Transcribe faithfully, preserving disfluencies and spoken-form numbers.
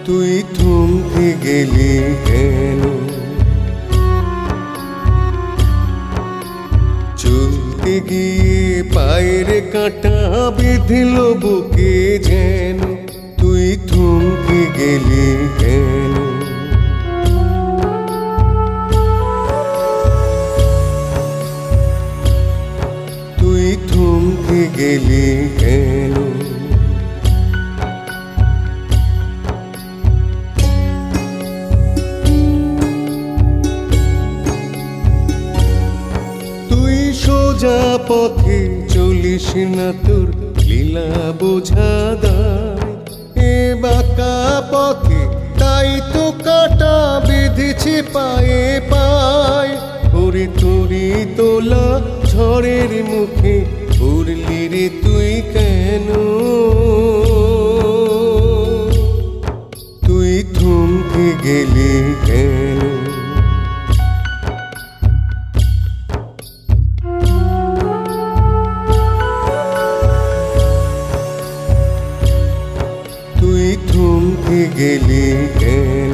তুই থমকে গেলি কেন? চলতে গিয়ে পায়ের কাঁটা বিঁধল বুকে যেন, তুই থমকে গেলি কেন? তুই থমকে গেলি কেন? সোজা পথে চলিস না, তোর লীলা বোঝা দায়। এ বাঁকা পথে তাই তো কাটা বেঁধেছে পায়ে পায়। ওরে তোরি তোলা ঝড়ের মুখে উড়লি রে তুই কেন? তুই থমকে গেলি কেন? তুই থমকে গেলি কেন?